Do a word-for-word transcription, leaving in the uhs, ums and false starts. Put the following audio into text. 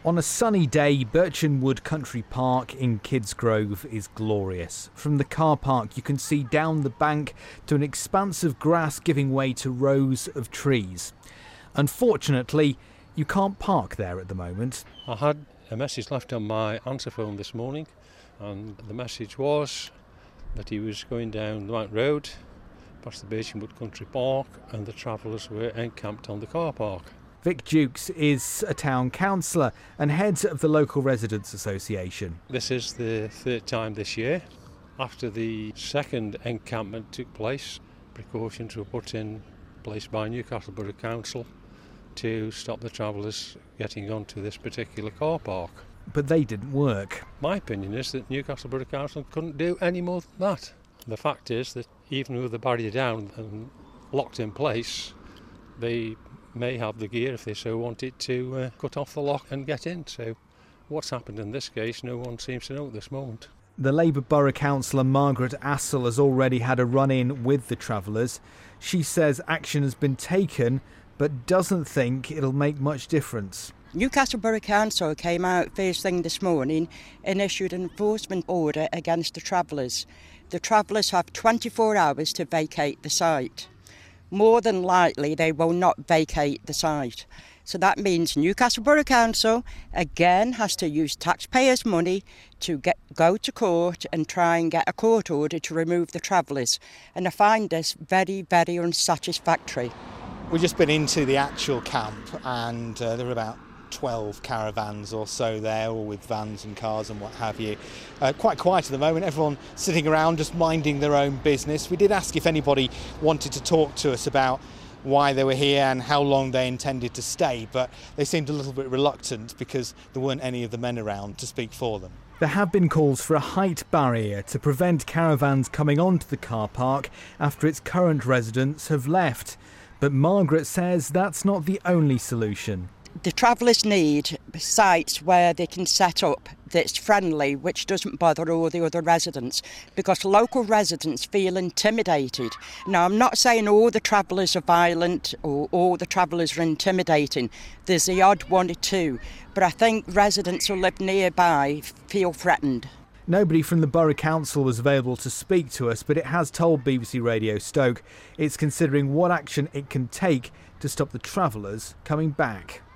On a sunny day, Birchen Wood Country Park in Kidsgrove is glorious. From the car park you can see down the bank to an expanse of grass giving way to rows of trees. Unfortunately, you can't park there at the moment. I had a message left on my answer phone this morning, and the message was that he was going down the Mount Road past the Birchen Wood Country Park and the travellers were encamped on the car park. Vic Jukes is a town councillor and head of the local residents association. This is the third time this year. After the second encampment took place, precautions were put in place by Newcastle Borough Council to stop the travellers getting onto this particular car park. But they didn't work. My opinion is that Newcastle Borough Council couldn't do any more than that. The fact is that even with the barrier down and locked in place, they may have the gear, if they so wanted, to uh, cut off the lock and get in. So what's happened in this case, no one seems to know at this moment. The Labour Borough Councillor Margaret Assel has already had a run-in with the travellers. She says action has been taken, but doesn't think it'll make much difference. Newcastle Borough Council came out first thing this morning and issued an enforcement order against the travellers. The travellers have twenty-four hours to vacate the site. More than likely they will not vacate the site. So that means Newcastle Borough Council again has to use taxpayers' money to get go to court and try and get a court order to remove the travellers. And I find this very, very unsatisfactory. We've just been into the actual camp and uh, there are about twelve caravans or so there, all with vans and cars and what have you. Uh, quite quiet at the moment, everyone sitting around just minding their own business. We did ask if anybody wanted to talk to us about why they were here and how long they intended to stay, but they seemed a little bit reluctant because there weren't any of the men around to speak for them. There have been calls for a height barrier to prevent caravans coming onto the car park after its current residents have left. But Margaret says that's not the only solution. The travellers need sites where they can set up that's friendly, which doesn't bother all the other residents, because local residents feel intimidated. Now, I'm not saying all the travellers are violent or all the travellers are intimidating. There's the odd one or two, but I think residents who live nearby feel threatened. Nobody from the Borough Council was available to speak to us, but it has told B B C Radio Stoke it's considering what action it can take to stop the travellers coming back.